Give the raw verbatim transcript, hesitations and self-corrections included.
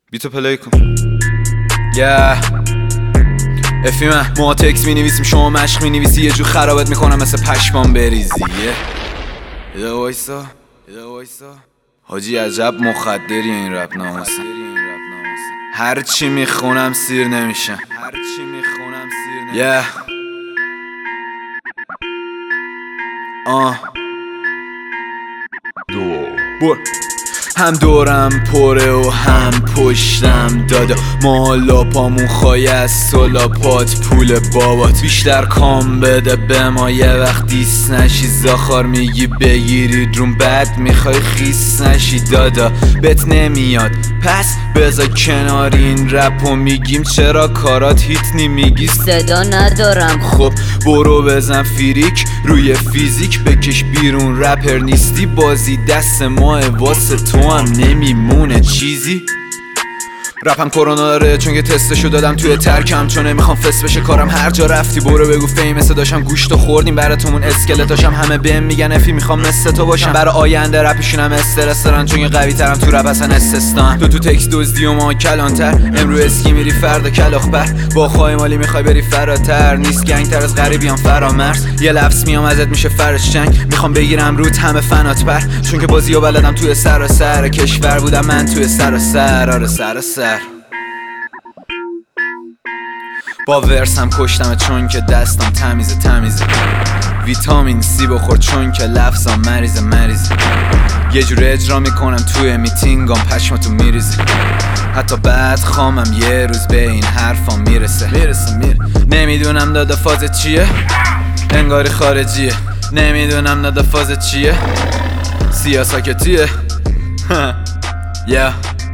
بیتو پلی کن. yeah. افیمه ما تکس می نویسیم شما مشق می نویسی، یه جور خرابت میکنم مثل پشمان بریزی. یه yeah. وایسا یه وایسا حاجی عجب مخدری این رپ ناموسه. هر چی میخونم سیر نمیشم، هر چی میخونم سیر نمیشم. yeah. آه بور هم دورم پره و هم پشتم دادا، ما لاپامون خواهی از سلاپات پول بابات. بیشتر کام بده به ما یه وقت دیس نشی، زاخار میگی بگیرید روم بد میخوای خیس نشی دادا. بهت نمیاد پس بذار کنار این رپ و میگیم چرا کارات هیت نمیگی صدا ندارم. خب برو بزن فیریک روی فیزیک بکش بیرون، رپر نیستی بازی دست ماه واسه تو هم نمیمونه چیزی. رپم کرونا داره چون که تستشو دادم توی ترکم، چون نمیخوام فس بشه کارم. هر جا رفتی برو بگو فیمسه داشتم گوشتو خوردیم براتمون اسکلتاشم، همه بهم میگن افی میخوام مثل تو باشم. برای آینده رپشونم استرس دارن چون که قوی ترم تو رپ اصلا استثنا. تو تو تکس دزدی و ما کلانتر، امرو اسکی میری فردا کلاخ بر با خواهی مالی میخوای بری فراتر. نیست گنگ تر از غریبیان فرامرز، یه لفظ میام ازت میشه فرش جنگ. میخوام بگیرم روت همه فنات بر چون که بازیو بلدم توی سراسر کشور بودم من توی سراسر. آره سراسر با ورسم کشتم چون که دستم تمیزه تمیزه. ویتامین سی بخور چون که لفظم مریضه مریضه. یه جور اجرا میکنم توی میتینگام پشماتو میریزه. حتی بعد خامم یه روز به این حرفام میرسه میرسه میره. نمیدونم دادا فازت چیه، انگاری خارجیه. نمیدونم دادا فازت چیه، سیاساکتیه. yeah.